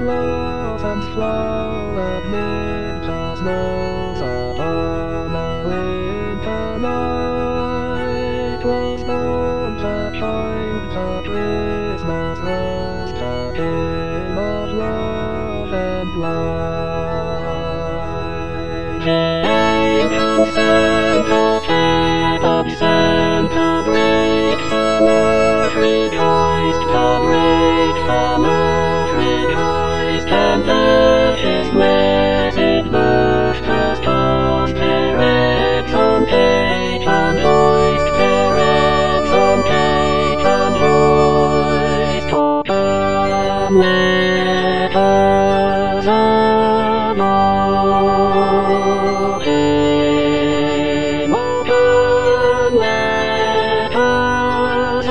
love and flow amid the snows upon a winter night was born to find the Christmas rose, the King of love and light. Ancient Santa, feathered Santa, great from earth rejoiced, the great from earth rejoiced, and let his blessed birth cast off parents on cage and hoist, parents on cage and hoist. Open letters above him, open letters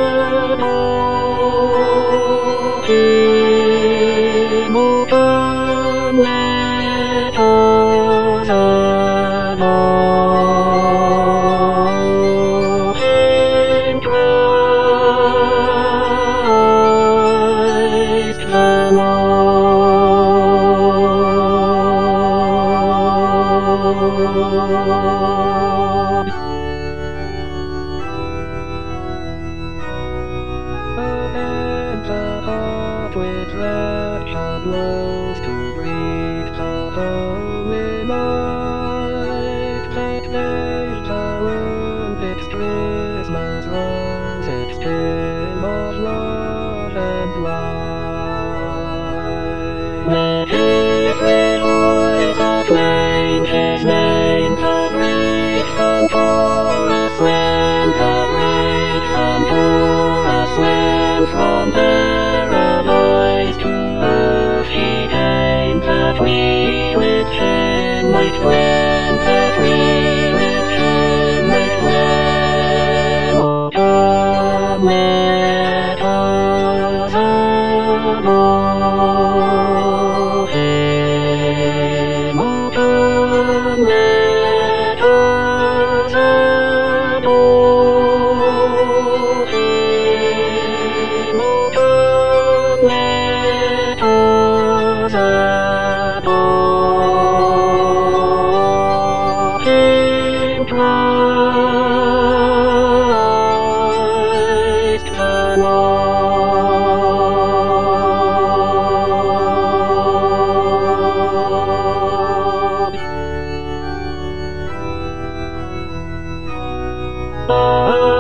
above him, open letters above him, Christ the Lord. Enter up with rapture blows to greet the holy night, that made the world its Christmas rose, its stem of love and light. Let every voice acclaim his name, the great from chorus land, the great from chorus land, from paradise to earth he came, that we with him might blend, that we with him might blend. Open letters above him, open letters above him, open letters above him, Christ the Lord.